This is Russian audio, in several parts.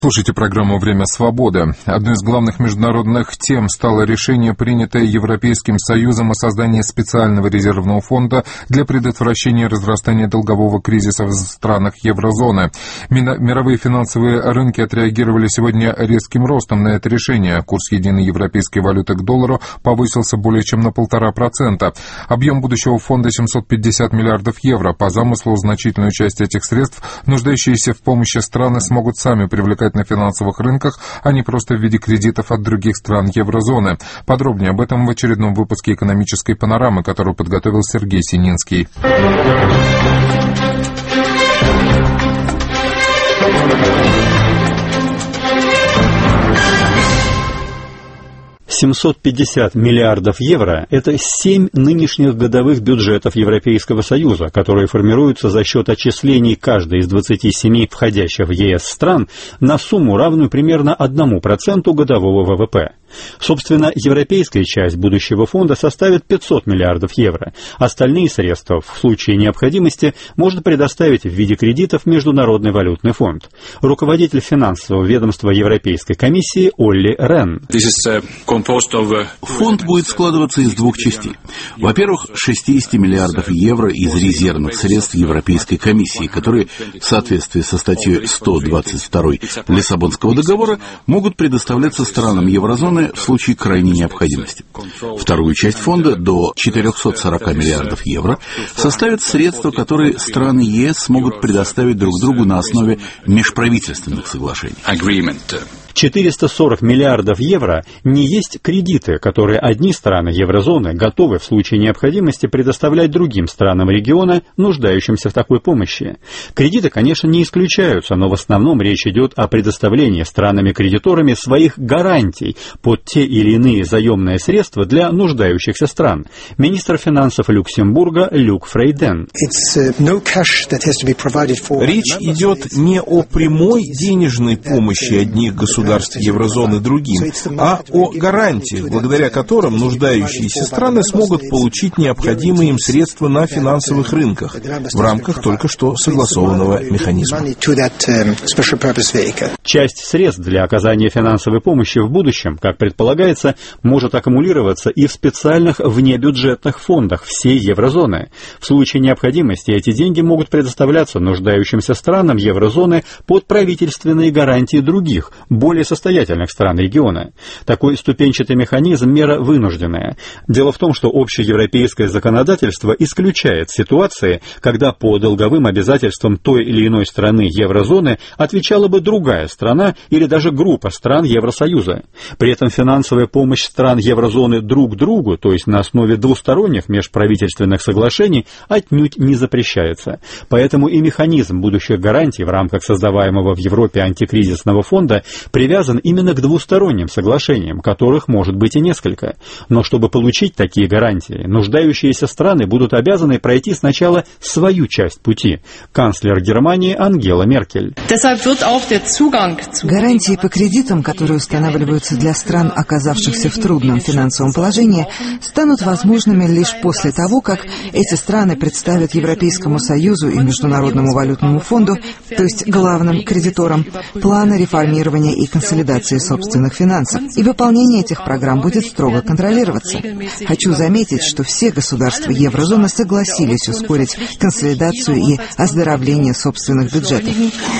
Слушайте программу «Время свободы». Одной из главных международных тем стало решение, принятое Европейским Союзом о создании специального резервного фонда для предотвращения разрастания долгового кризиса в странах еврозоны. Мировые финансовые рынки отреагировали сегодня резким ростом на это решение. Курс единой европейской валюты к доллару повысился более чем на 1,5%. Объем будущего фонда 750 миллиардов евро. По замыслу, значительную часть этих средств нуждающиеся в помощи страны смогут сами привлекать на финансовых рынках, а не просто в виде кредитов от других стран еврозоны. Подробнее об этом в очередном выпуске «Экономической панорамы», которую подготовил Сергей Сининский. 750 миллиардов евро – это 7 нынешних годовых бюджетов Европейского Союза, которые формируются за счет отчислений каждой из 27 входящих в ЕС стран на сумму, равную примерно 1% годового ВВП. Собственно, европейская часть будущего фонда составит 500 миллиардов евро. Остальные средства в случае необходимости может предоставить в виде кредитов Международный валютный фонд. Руководитель финансового ведомства Европейской комиссии Олли Рен. Фонд будет складываться из двух частей. Во-первых, 60 миллиардов евро из резервных средств Европейской комиссии, которые в соответствии со статьей 122 Лиссабонского договора могут предоставляться странам еврозоны в случае крайней необходимости. Вторую часть фонда, до 440 миллиардов евро, составят средства, которые страны ЕС смогут предоставить друг другу на основе межправительственных соглашений. 440 миллиардов евро не есть кредиты, которые одни страны еврозоны готовы в случае необходимости предоставлять другим странам региона, нуждающимся в такой помощи. Кредиты, конечно, не исключаются, но в основном речь идет о предоставлении странами-кредиторами своих гарантий под те или иные заемные средства для нуждающихся стран. Министр финансов Люксембурга Люк Фрейден. Речь идет не о прямой денежной помощи одних государств еврозоны другим, а о гарантиях, благодаря которым нуждающиеся страны смогут получить необходимые им средства на финансовых рынках в рамках только что согласованного механизма. Часть средств для оказания финансовой помощи в будущем, как предполагается, может аккумулироваться и в специальных внебюджетных фондах всей еврозоны. В случае необходимости эти деньги могут предоставляться нуждающимся странам еврозоны под правительственные гарантии других, более состоятельных стран региона. Такой ступенчатый механизм – мера вынужденная. Дело в том, что общеевропейское законодательство исключает ситуации, когда по долговым обязательствам той или иной страны еврозоны отвечала бы другая страна или даже группа стран Евросоюза. При этом финансовая помощь стран еврозоны друг другу, то есть на основе двусторонних межправительственных соглашений, отнюдь не запрещается. Поэтому и механизм будущих гарантий в рамках создаваемого в Европе антикризисного фонда привязан именно к двусторонним соглашениям, которых может быть и несколько. Но чтобы получить такие гарантии, нуждающиеся страны будут обязаны пройти сначала свою часть пути. Канцлер Германии Ангела Меркель. Гарантии по кредитам, которые устанавливаются для стран, оказавшихся в трудном финансовом положении, станут возможными лишь после того, как эти страны представят Европейскому Союзу и Международному валютному фонду, то есть главным кредиторам, планы реформирования и консолидации собственных финансов, и выполнение этих программ будет строго контролироваться. Хочу заметить, что все государства еврозоны согласились ускорить консолидацию и оздоровление собственных бюджетов.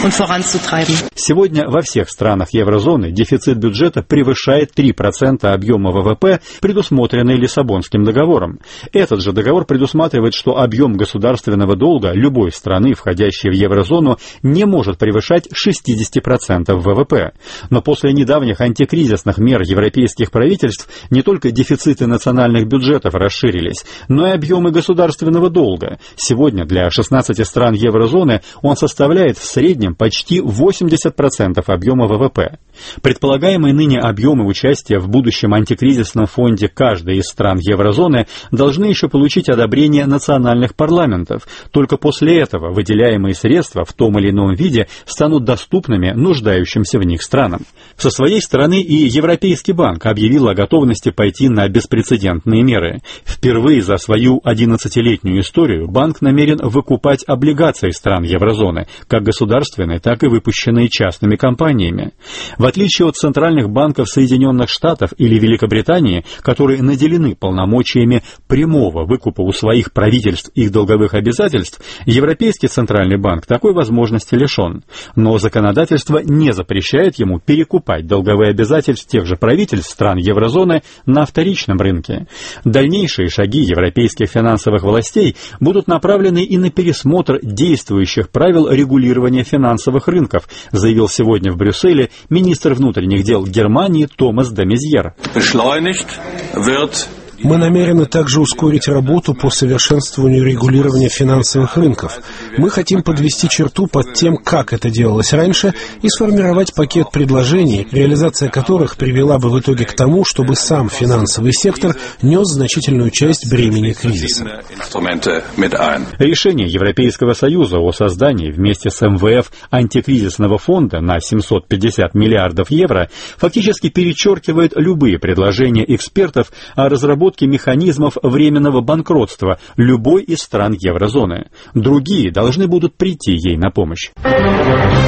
Сегодня во всех странах еврозоны дефицит бюджета превышает 3% объема ВВП, предусмотренный Лиссабонским договором. Этот же договор предусматривает, что объем государственного долга любой страны, входящей в еврозону, не может превышать 60% ВВП. Но после недавних антикризисных мер европейских правительств не только дефициты национальных бюджетов расширились, но и объемы государственного долга. Сегодня для 16 стран еврозоны он составляет в среднем почти 80% объема ВВП. Предполагаемые ныне объемы участия в будущем антикризисном фонде каждой из стран еврозоны должны еще получить одобрение национальных парламентов. Только после этого выделяемые средства в том или ином виде станут доступными нуждающимся в них странам. странам. Со своей стороны и Европейский банк объявил о готовности пойти на беспрецедентные меры. Впервые за свою 11-летнюю историю банк намерен выкупать облигации стран еврозоны, как государственные, так и выпущенные частными компаниями. В отличие от центральных банков Соединенных Штатов или Великобритании, которые наделены полномочиями прямого выкупа у своих правительств их долговых обязательств, Европейский центральный банк такой возможности лишен. Но законодательство не запрещает ему перекупать долговые обязательства тех же правительств стран еврозоны на вторичном рынке. Дальнейшие шаги европейских финансовых властей будут направлены и на пересмотр действующих правил регулирования финансовых рынков, заявил сегодня в Брюсселе министр внутренних дел Германии Томас де Мезьер. Мы намерены также ускорить работу по совершенствованию регулирования финансовых рынков. Мы хотим подвести черту под тем, как это делалось раньше, и сформировать пакет предложений, реализация которых привела бы в итоге к тому, чтобы сам финансовый сектор нес значительную часть бремени кризиса. Решение Европейского Союза о создании вместе с МВФ антикризисного фонда на 750 миллиардов евро фактически перечеркивает любые предложения экспертов о разработке механизмов временного банкротства любой из стран еврозоны. Другие должны будут прийти ей на помощь.